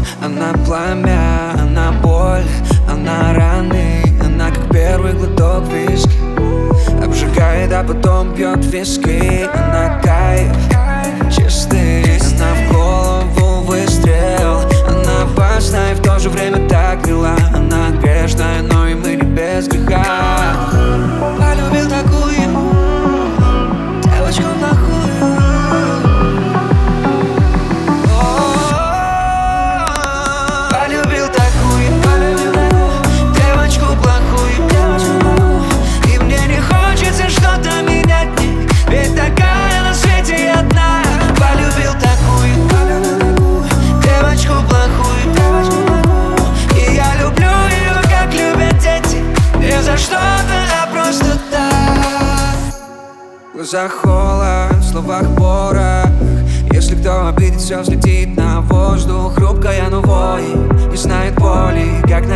она пламя, она боль, она раны, она как первый глоток виски. Обжигает, а потом пьет виски. Она кайф чистый, она в голову выстрел. Она опасна и в то же время так мила. Она грешная, но и мы не без греха. Полюбил такую девочку плохую. Полюбил такую девочку плохую. И мне не хочется что-то менять, ведь такая на свете одна. Полюбил такую девочку плохую. И я люблю ее, как любят дети. Не за что-то, а просто так. В глазах холод, в словах порох. Если кто обидит, все взлетит на воздух. Хрупкая, но воин, не знает боли, как на